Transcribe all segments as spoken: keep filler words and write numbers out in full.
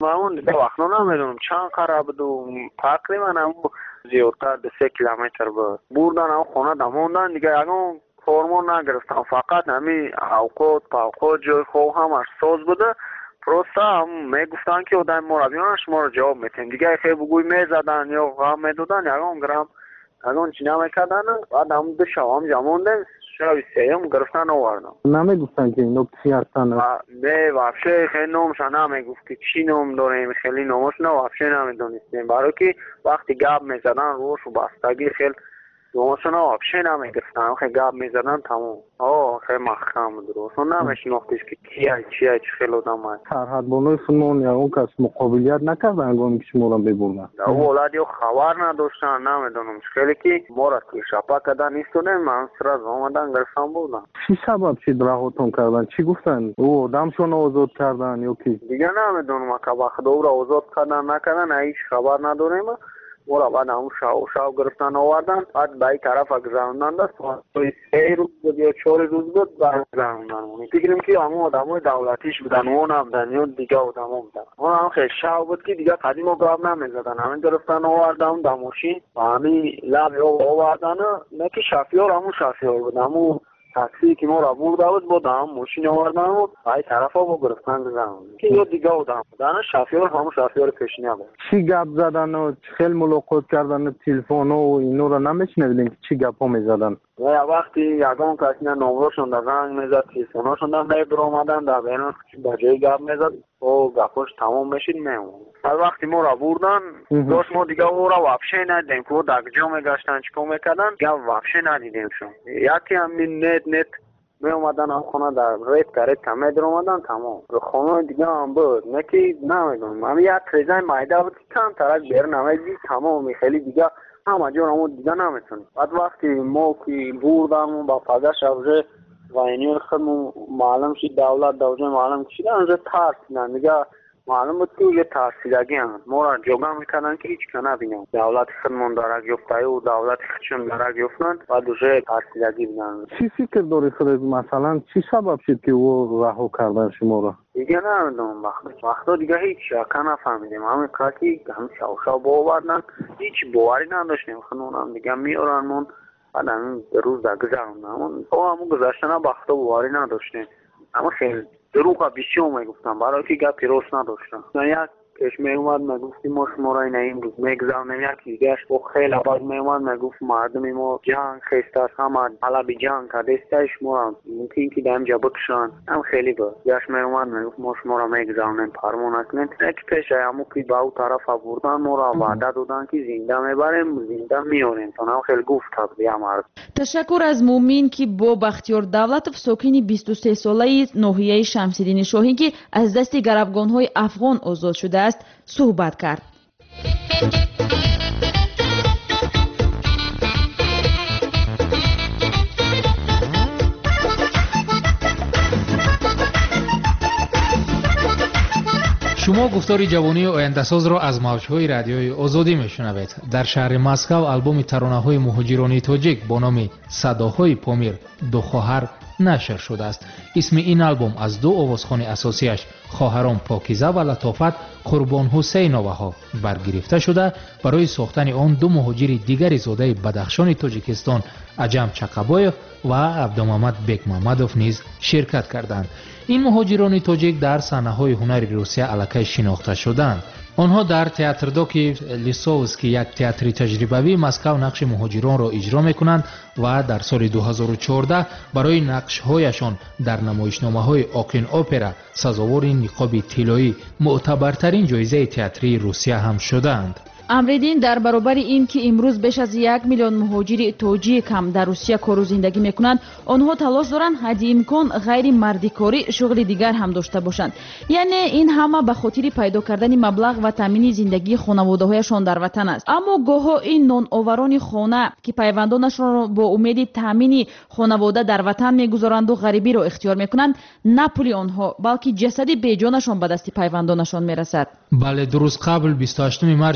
من دیگه وقتا نمیدونم چند خراب بود تقریبا هم زیادتر به سه کیلومتر بود بردن هم خونه دموندن دیگه اگه فرمون نگرفتم فقط همین اوقات پاوقات جای خواه همش ساز بوده پروستا هم میگفتن که آدم مربیانش ما رو جواب میتیم دیگه خیلی بگوی میزدن یا غم میدودن یا هم گرم اگه چی نمیکردن بعد هم دو شو هم جمعوندن شوی سیم گرفتن آوردن نمیگفتن که اینو چی هستن نه وابشه خیلی نامشان نمیگفت که چی نام داریم خیلی نامش نه وابشه نمیدونستیم برای که وقتی گاب میزدن روش و بستگی خیلی نامشان وابشه نمیگفتن خیلی گاب میزدن تمام آه خیلی محکم درست و نمیشناختیش که کیه چیه چی خیلی آدم هست سرحد بانوی فنون یا اون کس مقابلیت نکردن انگامی که شما را ببردن اولاد یا خبر نداشتن نمیدونم خیلی که ما را توی شپا کردن نیستونه من سراز آمدن گرفتن بودن چی سبب شد رهاتون کردن چی گفتن او آدمشون آزاد کردن یا کی دیگه نمیدونم که وقت او را آزاد کردن نکردن هیچ خبر نداریم مورا بعد همون شاو شاو گرفتن آوردن بعد به این طرف اگزاندن دست سه روز بود یا چهار روز بود بعد اگزاندن فکریم که همون آدم های دولتیش بودن اون هم دنیون دیگه آدم هم بودن اون هم خیلی شاو بود که دیگه قدیم و گاب نمیزدن همین گرفتن آوردن دموشین و همین لب آوردن نه که شفیار همون شفیار بود همون تاکسی که ما را برده بود بود هم ماشین آوردن بود ای طرف ها با گرفتن بزن که یا دیگه بودن بودن شفیار همون شفیار پیشنیا بود چی گپ زدن و خیلی ملاقات کردن تلفن و اینو را نمیشنیدین که چی گپ ها میزدن و وقتی یگان کسی نمرشون در زنگ میزد تلفناشون در در آمدن در بینان با جای گپ میزد و گپاش تمام میشید میمون از وقتی ما را بردن داشت ما دیگه او را وابشه ندیدیم که در جا میگشتن چکو میکردن گپ وابشه ندیدیم شون یکی همین نت نت می اومدن هم خونه در ریت کرد کمی در اومدن تمام خونه دیگه هم بود نکی نمیدونم همین یک ریزای مایده بود که کم طرف بیر نمیدی تمام خیلی دیگه همه جا رو دیگه نمیتونیم بعد وقتی ما که بردم با پدر شوزه و اینی خودمون معلوم شد دولت دوجه معلوم شد انجا ترسیدن دیگه معلوم بود که یه ترسیدگی هم ما را جوگه میکنن که هیچ که نبینم دولت خودمون داره گفته و دولت خودشون داره گفتن و دوشه ترسیدگی بینن چی فکر داری خودت مثلا چی سبب شد که او رها کردن شما را دیگه نمیدونم وقت وقتا دیگه هیچ شاکه نفهمیدیم همین کاتی هم شاو شاو باوردن هیچ باوری نداشتیم خنون هم دیگه میارنمون بعد همین روز در گذارم او همون گذاشتن وقتا باوری نداشتیم اما خیلی دروغ بیشتر میگفتم برای که گپ پیروز نداشتم یک کش میومد میگفتیم ما شما را این امروز میگذاریم یکی دیگهش با خیلی بعد میومد میگفت مردم ما جنگ خسته است همه حالا بی جنگ کردستش ما ممکن که دم جا بکشن هم خیلی بود یش میومد میگفت ما شما را میگذاریم فرمان اکنین یک پیش همون که با او طرف بردن ما را وعده دادن که زنده میبریم زنده میاریم تا هم خیلی گفت بیا مرد. تشکر از مومین که با بختیار دولتов ساکن بیست و سه ساله ناحیه شمس‌الدین شاهین که از دست گروگان‌های افغان آزاد شده است صحبت کرد. شما گفتار جوانی آینده‌ساز را از موج‌های رادیوی آزادی میشنوید. در شهر مسکو آلبوم ترانه‌های مهاجرانی تاجیک با نام صداهای پامیر دو خواهر نشر شده است. اسم این آلبوم از دو آوازخوان اساسیش خواهران پاکیزه و لطافت قربان حسین آواها برگرفته شده برای ساختن آن دو مهاجر دیگر زاده بدخشان تاجیکستان عجم چقبایف و عبدالمحمد بیک محمدوف نیز شرکت کردند. این مهاجران تاجیک در صحنه‌های هنر روسیه الکی شناخته شدند. آنها در تئاتر دوکی لیسووسکی یک تئاتر تجربوی مسکو نقش مهاجران را اجرا می‌کنند و در سال دو هزار و چهارده برای نقش‌هایشان در نمایشنامه‌های آکین اپرا سزاوار نقاب طلایی معتبرترین جایزه تئاتری روسیه هم شدند. امریدین در برابر این که امروز بیش از یک میلیون مهاجر تاجیک هم در روسیه کار و زندگی میکنند آنها تلاش دارند حد امکان غیر مردکاری شغل دیگر هم داشته باشند یعنی این همه به خاطر پیدا کردن مبلغ و تامین زندگی خانواده‌هایشان در وطن است اما گاهی این نان آوران خانه که پیوندانشان را با امید تامین خانواده در وطن میگذارند و غریبی را اختیار میکنند نه پول آنها بلکه جسد بیجانشان به دست پیوندانشان میرسد. بله درست قبل بیست و هشتم مارس جنازه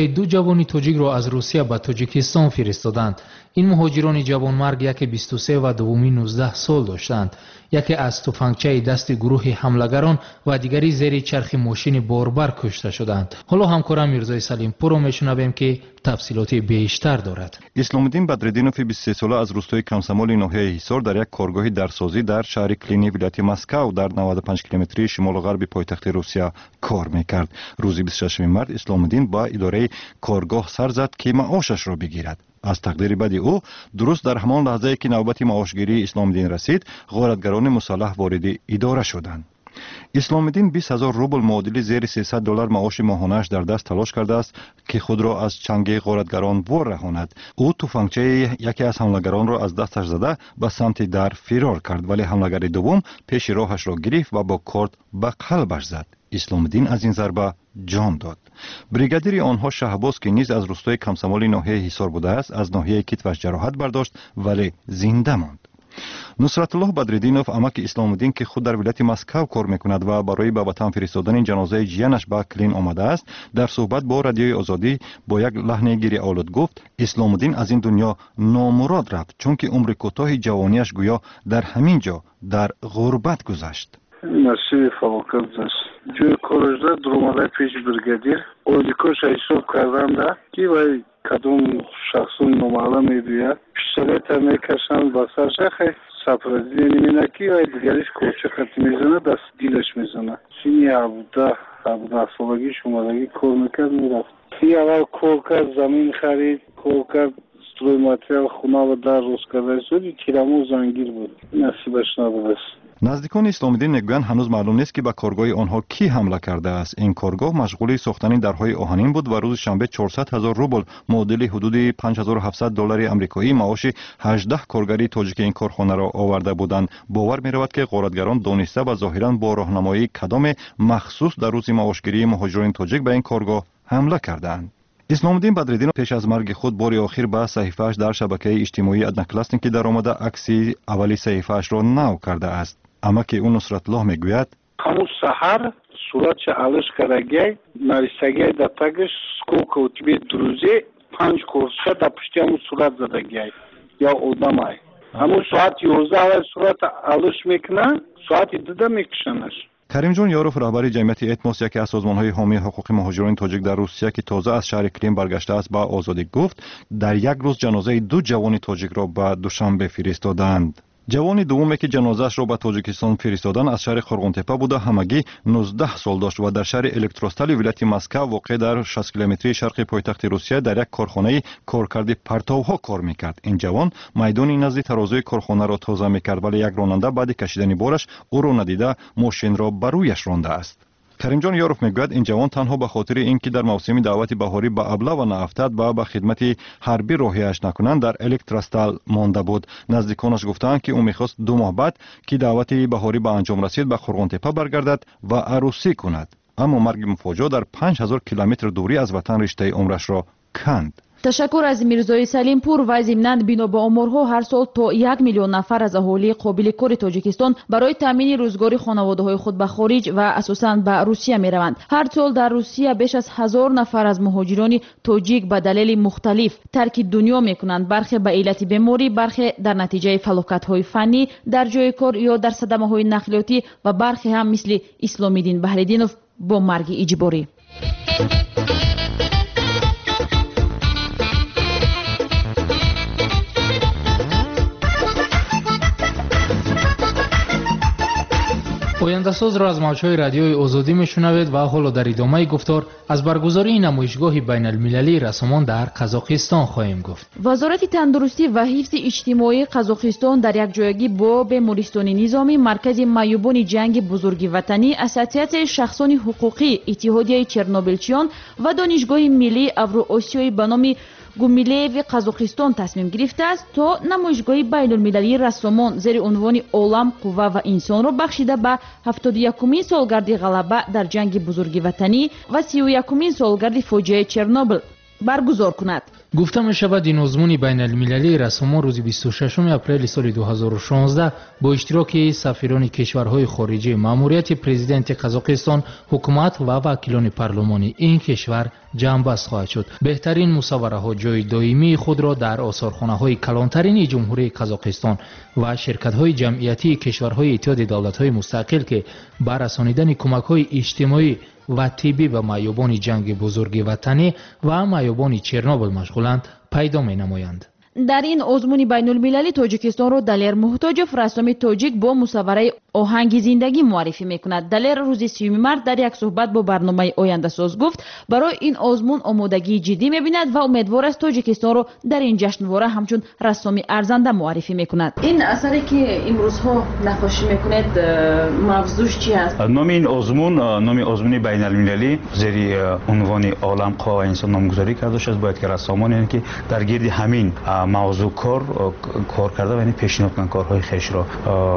دو جوانی توجیک را از روسیه به تاجیکستان فرستادند. این مهاجران جوانمرگ یکی بیست و سه و دومی نوزده سال داشتند. یکی از تفنگچه دست گروه حملگران و دیگری زیر چرخ ماشین باربر کشته شدند. حالا همکارم میرزای سلیم پور رو میشنویم که تفصیلات بیشتر دارد. اسلام الدین بدرالدینوف بیست و سه ساله از روستای کمسمال ناحیه حصار در یک کارگاه درسازی در شهر کلینی ولایت مسکو در نود و پنج کیلومتری شمال غرب پایتخت روسیه کار میکرد. روز بیست و ششم مارس اسلام الدین با اداره کارگاه سر زد که معاشش را بگیرد. از تقدیر بدی او درست در همان لحظه که نوبت معاشگیری اسلام الدین رسید، غارتگران مسلح وارد اداره شدند. اسلام الدین بیست هزار روبل معادل زیر سیصد دلار معاش ماهانه‌اش در دست تلاش کرده است که خود را از چنگ غارتگران وار رهاند. او تفنگچه یکی از حملگران را از دستش زده به سمت در فرار کرد، ولی حملگر دوم پیش راهش را گرفت و با کارد به قلبش زد. اسلام الدین از این ضربه جان داد. بریگادیر آنها شهباز که نیز از روستای کمسمال ناحیه حصار بوده است، از ناحیه کتفش جراحت برداشت ولی زنده ماند. نصرت الله بدرالدینوف امک اسلام الدین که خود در ولایت مسکو کار میکند و برای به وطن فرستادن جنازه جیانش به کلین آمده است، در صحبت با رادیوی آزادی با یک لحن گریه آلود گفت اسلام الدین از این دنیا نامراد رفت چون که عمر کوتاه جوانیش گویا در همین جا در غربت گذشت. نصیب فواکت است. جوی کارجده درومده پیش برگادیر اولیکوش ایسوب کردن که وی کدوم شخصون نمالا میدوید پیشترت میکشن بسر شخه سپرزی نمینه که وی دیگریش کوچه خط میزنه دست دیلش میزنه. چینی عبوده عبوده سالگی شمالگی کار میکرد میرفت. ای اول کار کرد، زمین خرید، کار کرد، ستروی ماتریال خونه و در روز کرده شدی تیرامو زنگیر بود. نصیبش نبود. نزدیکان اسلام الدین میگویند هنوز معلوم نیست که به کارگاه آنها کی حمله کرده است. این کارگاه مشغول ساختن درهای آهنین بود و روز شنبه چهارصد هزار روبل معادل حدود پنج هزار و هفتصد دلار آمریکایی معاش هجده کارگری تاجیک این کارخانه را آورده بودند. باور می‌رود که غارتگران دانسته و ظاهراً با راهنمایی کدام مخصوص در روز معاشگیری مهاجران تاجیک به این کارگاه حمله کردند. اسلام الدین بدرالدینوف پیش از مرگ خود بار آخر به صحیفه‌اش در شبکه اجتماعی ادناکلاسنیکی در آمده عکسی اولی صحیفه‌اش را نو کرده است. اما که اون نصرت الله میگوید همون سحر صورت علش کرده نریسگی در تگش سکوک و تیبی دروزی پنج کورشه در پشتی همون صورت زده گی یا اودم های همون ساعت یوزده های صورت علش میکنن ساعت دیده میکشنش. کریم جان یاروف رهبر جمعیت اتموس یکی از سازمان‌های حامی حقوق مهاجران تاجیک در روسیه که تازه از شهر کلین برگشته است با آزادی گفت در یک روز جنازه دو جوان تاجیک را به دوشنبه فرستادند. جوانی دومی که جنازه‌اش را به تاجیکستان فرستادند از شهر خرغونتپه بوده، همگی نوزده سال داشت و در شهر الکتروستال ولایت مسکو واقع در شصت کیلومتری شرق پایتخت روسیه در یک کارخانه کارکرد پرتوها کار میکرد. این جوان میدان نزد ترازوی کارخانه را تازه میکرد ولی یک راننده بعد کشیدن بارش او را ندیده ماشین را بر رویش رانده است. کریم جان یاروف میگوید این جوان تنها به خاطر اینکه در موسم دعوت بهاری به ابله و نافتد و به خدمت حربی راهیش نکنند در الکتروستال مانده بود. نزدیکانش گفتند که او میخواست دو ماه بعد که دعوت بهاری به انجام رسید به خرغونتپه برگردد و عروسی کند، اما مرگ مفاجئ در پنج هزار کیلومتر دوری از وطن رشته عمرش را کند. تشکر از میرزای سلیم پور. و ضمناً بنا به آمارها هر سال تا یک میلیون نفر از اهالی قابل کار تاجیکستان برای تامین روزگاری خانواده‌های خود به خارج و اساساً به روسیه میروند. هر سال در روسیه بیش از هزار نفر از مهاجران تاجیک به دلایل مختلف ترک دنیا میکنند. برخی به علت بیماری، برخی در نتیجه فلاکت‌های فنی در جای کار یا در صدمه‌های نقلیاتی و برخی هم مثل اسلام الدین بدرالدینوف با مرگ اجباری. پاینده‌ساز را از موج‌های رادیوی آزادی میشنوید و حالا در ادامه گفتار از برگزاری نمایشگاه بین المللی رسومان در قزاقستان خواهیم گفت. وزارت تندرستی و حفظ اجتماعی قزاقستان در یک جایگی با بیمارستان نظامی، مرکز معیوبان جنگ بزرگ وطنی، اساتید شخصان حقوقی، اتحادیه چرنوبیلچیان و دانشگاه ملی اوراسیایی به نام گومیلیو قزاقستان تصمیم گرفته است تا نمایشگاه بین المللی رسومان زیر عنوان عالم، قوه و انسان را بخشیده به هفتاد و یکمین سالگرد غلبه در جنگ بزرگ وطنی و سی و یکمین سالگرد فاجعه چرنوبیل برگزار کند. گفته می شود این آزمون بین المللی رسومان روز بیست و ششم اپریل سال دو هزار و شانزده با اشتراک سفیران کشورهای خارجی، ماموریت پرزیدنت قزاقستان، حکومت و وکیلان پارلمانی این کشور جنبست خواهد شد. بهترین مصوره‌ها جای دائمی خود را در آثارخانه‌های کلانترین جمهوری قزاقستان و شرکت‌های جمعیتی کشورهای اتحاد دولت‌های مستقل که بر رسانیدن کمک‌های اجتماعی و طبی به معیوبان جنگ بزرگ وطنی و معیوبان چرنوبل مشغولند پیدا می‌نمایند. در این آزمون بین المللی تاجیکستان را دلیر محتاجف رسام تاجیک با مصوره آهنگ زندگی معرفی میکند. دلیر روز سیوم مارس در یک صحبت با برنامه آینده ساز گفت برای این آزمون آمادگی جدی میبیند و امیدوار است تاجیکستان را در این جشنواره همچون رسام ارزنده معرفی میکند. این اثری که امروزها نقاشی میکنید موضوعش چی است؟ نام این آزمون نام آزمون بین المللی زیر عنوان عالم قوا انسان نامگذاری کرده شده. باید که رسامان یعنی که در گرد همین موضوع کار کار کرده و یعنی پیشنهاد کنن کارهای خیش را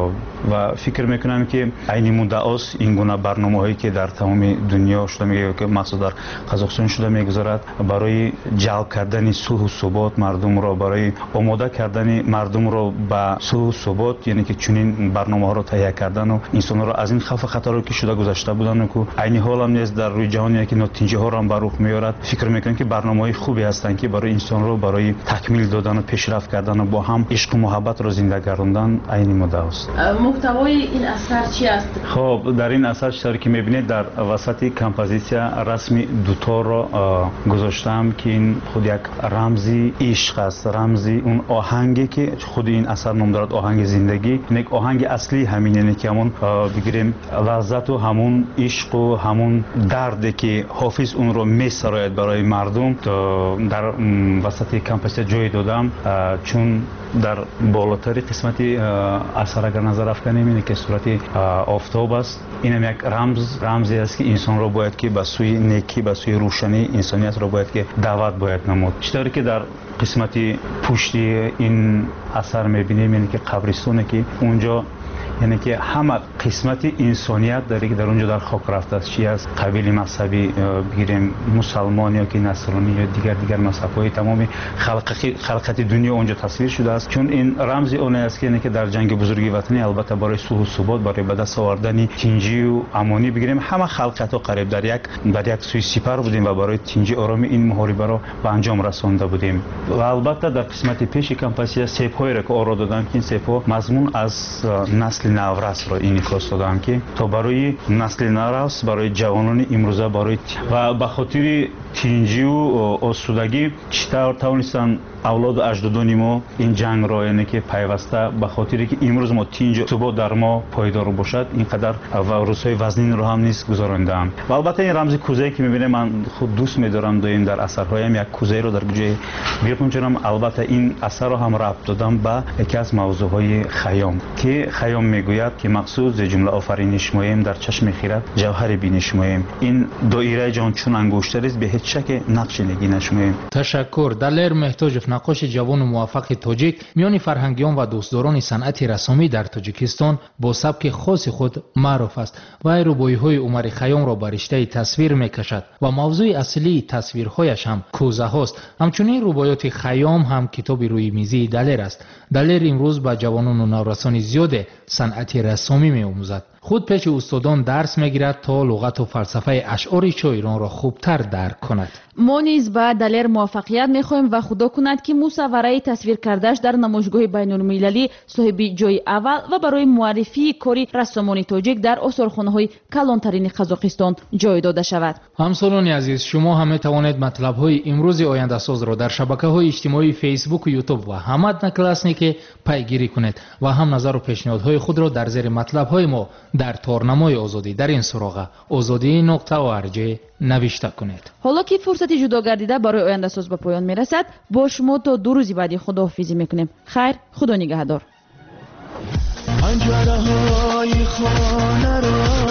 و فکر میکنم که عین مدعاست این گونه برنامه‌هایی که در تمام دنیا شده میگه که مخصوصا در قزاقستان شده میگذارد برای جلب کردن صلح و ثبات مردم را برای آماده کردن مردم را به صلح و ثبات یعنی که چنین برنامه‌ها را تهیه کردن و انسان را از این خوف خطر که شده گذشته بودن که عین حال هم نیست در روی جهانی که نتیجه را هم بر رخ میارد. فکر میکنم که برنامه‌های خوبی هستند که برای انسان را برای تکمیل دادن و پیشرفت کردن و با هم عشق و محبت را زنده گرداندن عین مدعاست. محتوای این اثر چی است؟ خب در این اثر چطوری که میبینید در وسط کمپوزیسیا رسمی دوتا را گذاشتم که این خود یک رمزی عشق است، رمزی اون آهنگی که خود این اثر نام دارد آهنگ زندگی. یک آهنگ اصلی همین یعنی که همون بگیریم لذت و همون عشق و همون دردی که حافظ اون رو میسراید برای مردم در وسط کمپوزیسیا جای دادم چون در بالاتری قسمتی اثر اگر نظر افکنیم اینه که صورت آفتاب است. این هم یک رمز رمزی است که انسان را باید که به سوی نیکی به سوی روشنی انسانیت را باید که دعوت باید نمود. چطوری که در قسمتی پشتی این اثر میبینیم یعنی که قبرستونه که اونجا یعنی که همه قسمت انسانیت داره که در اونجا در خاک رفته است. چی از قبیل مذهبی بگیریم مسلمان یا که نصرانی یا دیگر دیگر مذهب‌های تمامی خلق خلقت دنیا اونجا تصویر شده است. چون این رمز اون است که یعنی که در جنگ بزرگ وطنی البته برای صلح و ثبات برای به دست آوردن تنجی و امانی بگیریم همه خلقت ها قریب در یک در یک سوی سپر بودیم و برای تنجی آرام این محاربه را به انجام رسانده بودیم. و البته در قسمت پیش کمپوزیسیا سیپ‌هایی را که آرا دادم که این سیپ‌ها مضمون از نسل نورس را این فرستادم که تا برای نسل نورس برای جوانان امروزه برای و به خاطر تنجی و آسودگی چطور توانستن اولاد و اجدادان ما این جنگ را یعنی که پیوسته به خاطری که امروز ما تنج ثبات در ما پایدار باشد اینقدر و روزهای وزنین رو هم نیست گذراندم. و البته این رمز کوزه که میبینه من خود دوست میدارم داریم در اثرهایم یک کوزه رو در گوشه گرفتم چون البته این اثر رو هم ربط دادم به یکی از موضوعهای خیام که خیام میگوید که مقصود ز جمله آفرینش مایم در چشم خیرت جوهر بینش مایم. این دایره جان چون انگشتر است به هیچ شک نقش نگینش مایم. تشکر. دلیر محتاجف نقاش جوان و موفق تاجیک میان فرهنگیان و دوستداران صنعت رسامی در تاجیکستان با سبک خاص خود معروف است و روبایی‌های عمر خیام را بر رشته تصویر میکشد و موضوع اصلی تصویرهایش هم کوزه هاست. همچنین روبایات خیام هم کتاب روی میزی دلیر است. دلیر امروز با جوانان و نورسان زیاد صنعت رسامی می‌آموزد. خود پیش استادان درس میگیرد تا لغت و فلسفه اشعار شاعران را خوبتر درک کند. ما نیز به دلیر موفقیت میخواهیم و خدا کند که مصوره تصویر کردهش در نمایشگاه بین المللی صاحب جای اول و برای معرفی کاری رسامان تاجیک در آثارخانه‌های کلانترین قزاقستان جای داده شود. همسالان عزیز، شما هم میتوانید مطلب‌های امروز آینده ساز را در شبکه‌های اجتماعی فیسبوک و یوتیوب و همدن کلاسنیک پیگیری کنید و هم نظر و پیشنهادهای خود را در زیر مطلب‌های ما در تارنمای آزادی در این سراغ آزادی نقطه او ار جی نوشته کنید. حالا که فرصتی جدا گردیده برای آینده ساز به پایان میرسد، با شما تا دو روزی بعدی خداحافظی میکنیم. خیر، خدا نگهدار.